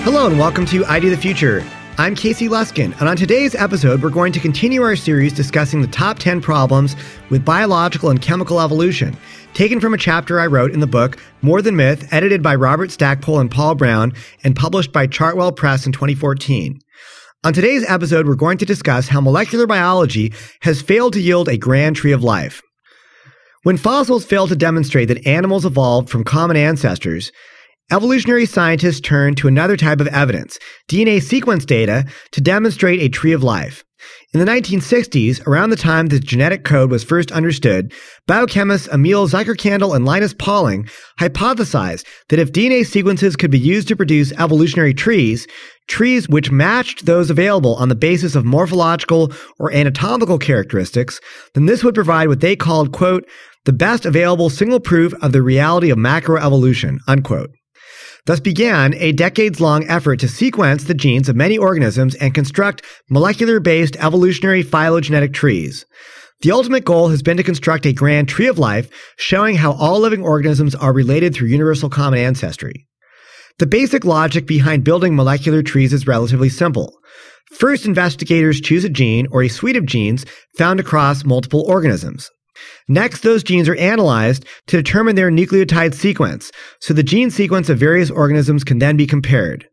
Hello and welcome to I Do the Future. I'm Casey Luskin, and on today's episode, we're going to continue our series discussing the top 10 problems with biological and chemical evolution, taken from a chapter I wrote in the book More Than Myth, edited by Robert Stackpole and Paul Brown, and published by Chartwell Press in 2014. On today's episode, we're going to discuss how molecular biology has failed to yield a grand tree of life. When fossils fail to demonstrate that animals evolved from common ancestors, evolutionary scientists turn to another type of evidence, DNA sequence data, to demonstrate a tree of life. In the 1960s, around the time the genetic code was first understood, biochemists Emil Zuckerkandl and Linus Pauling hypothesized that if DNA sequences could be used to produce evolutionary trees which matched those available on the basis of morphological or anatomical characteristics, then this would provide what they called, quote, the best available single proof of the reality of macroevolution, unquote. Thus began a decades-long effort to sequence the genes of many organisms and construct molecular-based evolutionary phylogenetic trees. The ultimate goal has been to construct a grand tree of life, showing how all living organisms are related through universal common ancestry. The basic logic behind building molecular trees is relatively simple. First, investigators choose a gene or a suite of genes found across multiple organisms. Next, those genes are analyzed to determine their nucleotide sequence, so the gene sequence of various organisms can then be compared.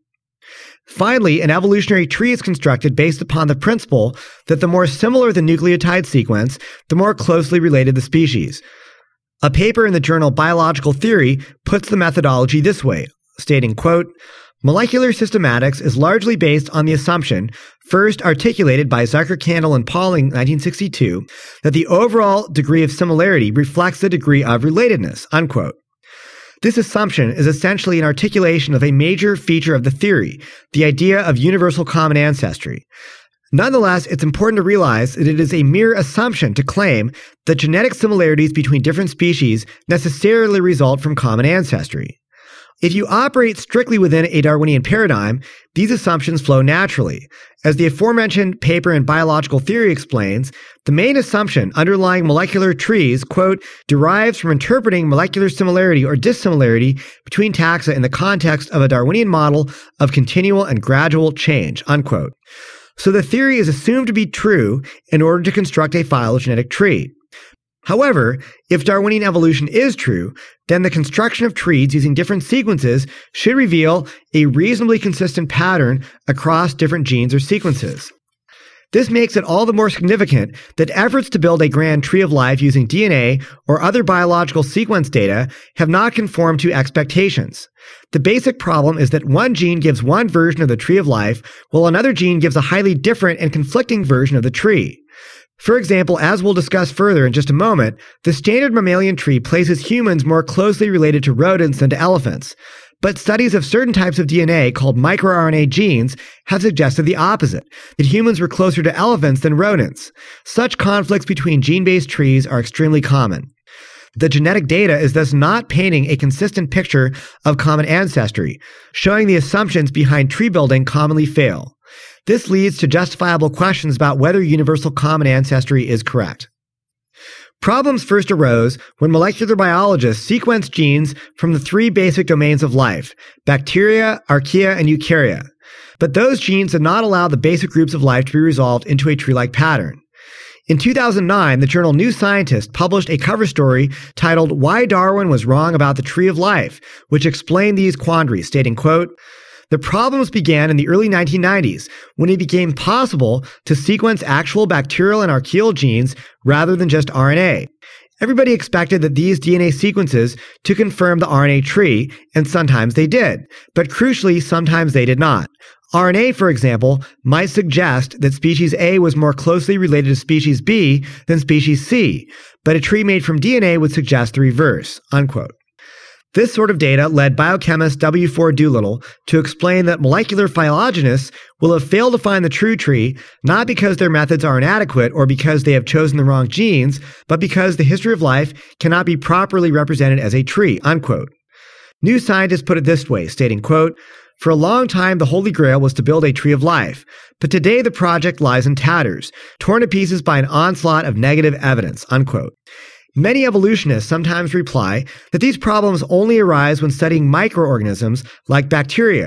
Finally, an evolutionary tree is constructed based upon the principle that the more similar the nucleotide sequence, the more closely related the species. A paper in the journal Biological Theory puts the methodology this way, stating, quote, molecular systematics is largely based on the assumption, first articulated by Zuckerkandl and Pauling in 1962, that the overall degree of similarity reflects the degree of relatedness, unquote. This assumption is essentially an articulation of a major feature of the theory, the idea of universal common ancestry. Nonetheless, it's important to realize that it is a mere assumption to claim that genetic similarities between different species necessarily result from common ancestry. If you operate strictly within a Darwinian paradigm, these assumptions flow naturally. As the aforementioned paper in Biological Theory explains, the main assumption underlying molecular trees, quote, derives from interpreting molecular similarity or dissimilarity between taxa in the context of a Darwinian model of continual and gradual change, unquote. So the theory is assumed to be true in order to construct a phylogenetic tree. However, if Darwinian evolution is true, then the construction of trees using different sequences should reveal a reasonably consistent pattern across different genes or sequences. This makes it all the more significant that efforts to build a grand tree of life using DNA or other biological sequence data have not conformed to expectations. The basic problem is that one gene gives one version of the tree of life, while another gene gives a highly different and conflicting version of the tree. For example, as we'll discuss further in just a moment, the standard mammalian tree places humans more closely related to rodents than to elephants. But studies of certain types of DNA called microRNA genes have suggested the opposite, that humans were closer to elephants than rodents. Such conflicts between gene-based trees are extremely common. The genetic data is thus not painting a consistent picture of common ancestry, showing the assumptions behind tree building commonly fail. This leads to justifiable questions about whether universal common ancestry is correct. Problems first arose when molecular biologists sequenced genes from the three basic domains of life: bacteria, archaea, and eukarya. But those genes did not allow the basic groups of life to be resolved into a tree-like pattern. In 2009, the journal New Scientist published a cover story titled Why Darwin Was Wrong About the Tree of Life, which explained these quandaries, stating, quote, the problems began in the early 1990s when it became possible to sequence actual bacterial and archaeal genes rather than just RNA. Everybody expected that these DNA sequences to confirm the RNA tree, and sometimes they did. But crucially, sometimes they did not. RNA, for example, might suggest that species A was more closely related to species B than species C, but a tree made from DNA would suggest the reverse, unquote. This sort of data led biochemist W. Ford Doolittle to explain that molecular phylogenists will have failed to find the true tree, not because their methods are inadequate or because they have chosen the wrong genes, but because the history of life cannot be properly represented as a tree, unquote. New Scientist put it this way, stating, quote, for a long time, the Holy Grail was to build a tree of life, but today the project lies in tatters, torn to pieces by an onslaught of negative evidence, unquote. Many evolutionists sometimes reply that these problems only arise when studying microorganisms like bacteria,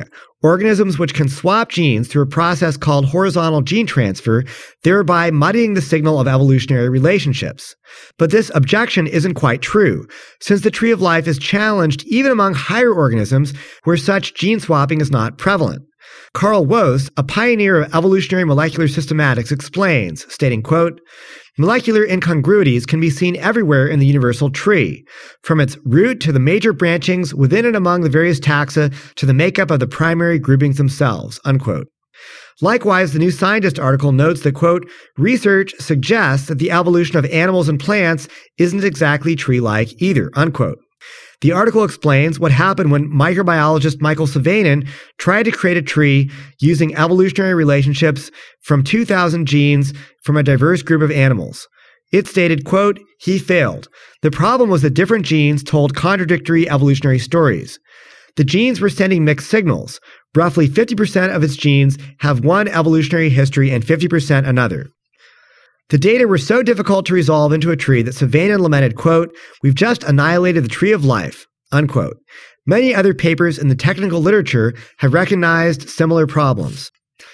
organisms which can swap genes through a process called horizontal gene transfer, thereby muddying the signal of evolutionary relationships. But this objection isn't quite true, since the tree of life is challenged even among higher organisms where such gene swapping is not prevalent. Carl Woese, a pioneer of evolutionary molecular systematics, explains, stating, quote, "Molecular incongruities can be seen everywhere in the universal tree, from its root to the major branchings within and among the various taxa to the makeup of the primary groupings themselves," unquote. Likewise, the New Scientist article notes that, quote, "Research suggests that the evolution of animals and plants isn't exactly tree-like either," unquote. The article explains what happened when microbiologist Michael Savanen tried to create a tree using evolutionary relationships from 2,000 genes from a diverse group of animals. It stated, quote, "He failed. The problem was that different genes told contradictory evolutionary stories. The genes were sending mixed signals. Roughly 50% of its genes have one evolutionary history and 50% another. The data were so difficult to resolve into a tree that Savanen lamented, quote, 'We've just annihilated the tree of life,' unquote. Many other papers in the technical literature have recognized similar problems.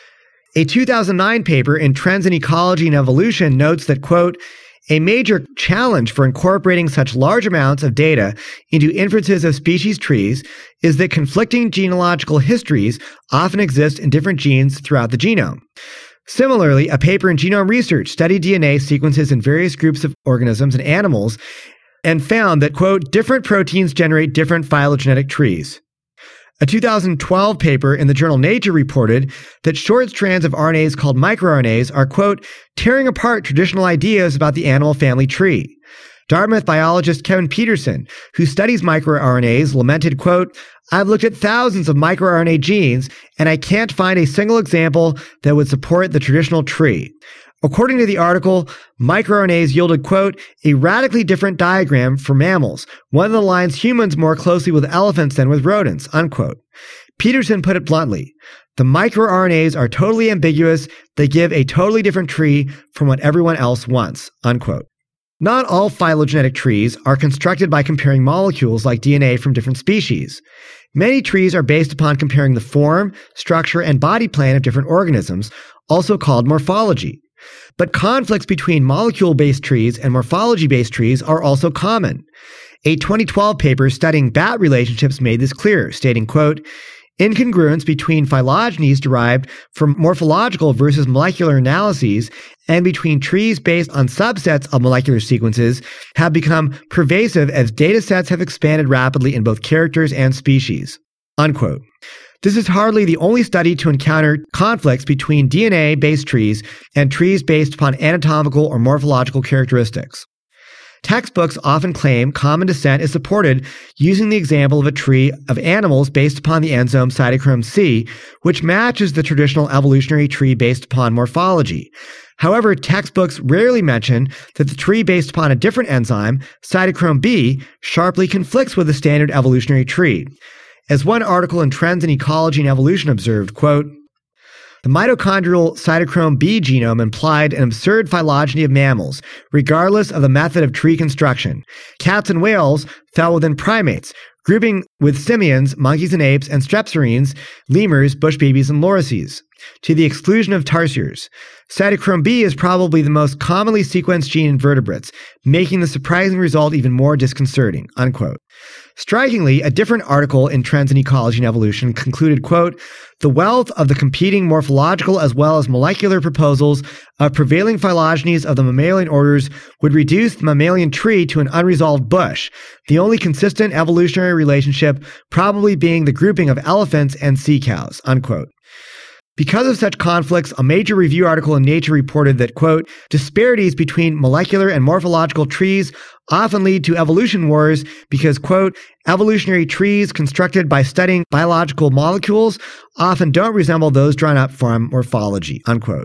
A 2009 paper in Trends in Ecology and Evolution notes that, quote, 'A major challenge for incorporating such large amounts of data into inferences of species trees is that conflicting genealogical histories often exist in different genes throughout the genome.' Similarly, a paper in Genome Research studied DNA sequences in various groups of organisms and animals and found that, quote, 'different proteins generate different phylogenetic trees.' A 2012 paper in the journal Nature reported that short strands of RNAs called microRNAs are, quote, 'tearing apart traditional ideas about the animal family tree.' Dartmouth biologist Kevin Peterson, who studies microRNAs, lamented, quote, 'I've looked at thousands of microRNA genes, and I can't find a single example that would support the traditional tree.' According to the article, microRNAs yielded, quote, 'a radically different diagram for mammals, one that aligns humans more closely with elephants than with rodents,' unquote. Peterson put it bluntly, 'The microRNAs are totally ambiguous. They give a totally different tree from what everyone else wants,' unquote. Not all phylogenetic trees are constructed by comparing molecules like DNA from different species. Many trees are based upon comparing the form, structure, and body plan of different organisms, also called morphology. But conflicts between molecule-based trees and morphology-based trees are also common. A 2012 paper studying bat relationships made this clear, stating, quote, "Incongruence between phylogenies derived from morphological versus molecular analyses and between trees based on subsets of molecular sequences have become pervasive as datasets have expanded rapidly in both characters and species," unquote. This is hardly the only study to encounter conflicts between DNA-based trees and trees based upon anatomical or morphological characteristics. Textbooks often claim common descent is supported using the example of a tree of animals based upon the enzyme cytochrome C, which matches the traditional evolutionary tree based upon morphology. However, textbooks rarely mention that the tree based upon a different enzyme, cytochrome B, sharply conflicts with the standard evolutionary tree. As one article in Trends in Ecology and Evolution observed, quote, "The mitochondrial cytochrome B genome implied an absurd phylogeny of mammals, regardless of the method of tree construction. Cats and whales fell within primates, grouping with simians, monkeys and apes, and strepsirrhines, lemurs, bush babies, and lorises, to the exclusion of tarsiers. Cytochrome B is probably the most commonly sequenced gene in vertebrates, making the surprising result even more disconcerting," unquote. Strikingly, a different article in Trends in Ecology and Evolution concluded, quote, "The wealth of the competing morphological as well as molecular proposals of prevailing phylogenies of the mammalian orders would reduce the mammalian tree to an unresolved bush, the only consistent evolutionary relationship probably being the grouping of elephants and sea cows," unquote. Because of such conflicts, a major review article in Nature reported that, quote, "Disparities between molecular and morphological trees often lead to evolution wars because, quote, evolutionary trees constructed by studying biological molecules often don't resemble those drawn up from morphology," unquote.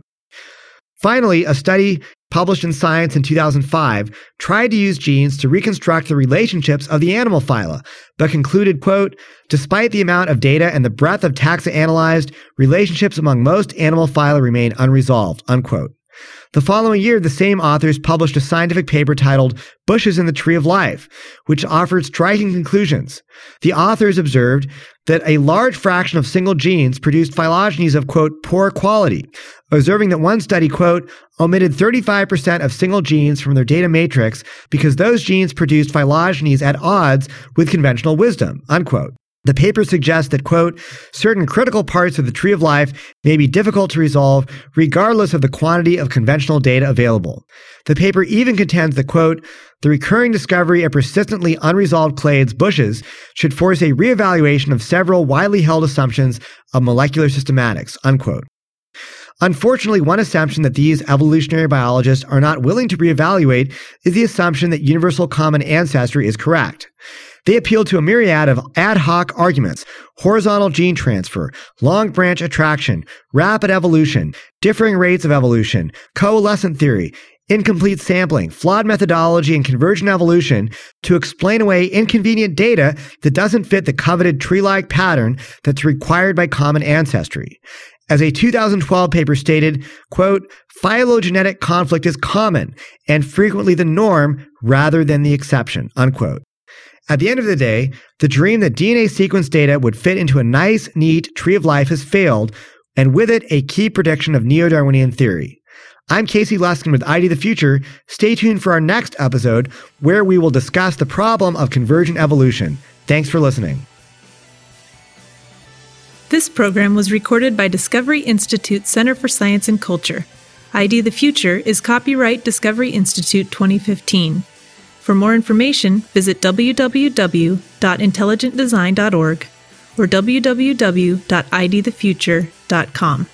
Finally, a study published in Science in 2005 tried to use genes to reconstruct the relationships of the animal phyla, but concluded, quote, "Despite the amount of data and the breadth of taxa analyzed, relationships among most animal phyla remain unresolved," unquote. The following year, the same authors published a scientific paper titled Bushes in the Tree of Life, which offered striking conclusions. The authors observed that a large fraction of single genes produced phylogenies of, quote, poor quality, observing that one study, quote, omitted 35% of single genes from their data matrix because those genes produced phylogenies at odds with conventional wisdom, unquote. The paper suggests that, quote, certain critical parts of the tree of life may be difficult to resolve regardless of the quantity of conventional data available. The paper even contends that, quote, the recurring discovery of persistently unresolved clades bushes should force a reevaluation of several widely held assumptions of molecular systematics, unquote. Unfortunately, one assumption that these evolutionary biologists are not willing to reevaluate is the assumption that universal common ancestry is correct. They appeal to a myriad of ad hoc arguments: horizontal gene transfer, long branch attraction, rapid evolution, differing rates of evolution, coalescent theory, incomplete sampling, flawed methodology, and convergent evolution to explain away inconvenient data that doesn't fit the coveted tree-like pattern that's required by common ancestry. As a 2012 paper stated, quote, phylogenetic conflict is common and frequently the norm rather than the exception, unquote. At the end of the day, the dream that DNA sequence data would fit into a nice, neat tree of life has failed, and with it, a key prediction of neo-Darwinian theory. I'm Casey Luskin with ID the Future. Stay tuned for our next episode, where we will discuss the problem of convergent evolution. Thanks for listening. This program was recorded by Discovery Institute Center for Science and Culture. ID the Future is copyright Discovery Institute 2015. For more information, visit www.intelligentdesign.org or www.idthefuture.com.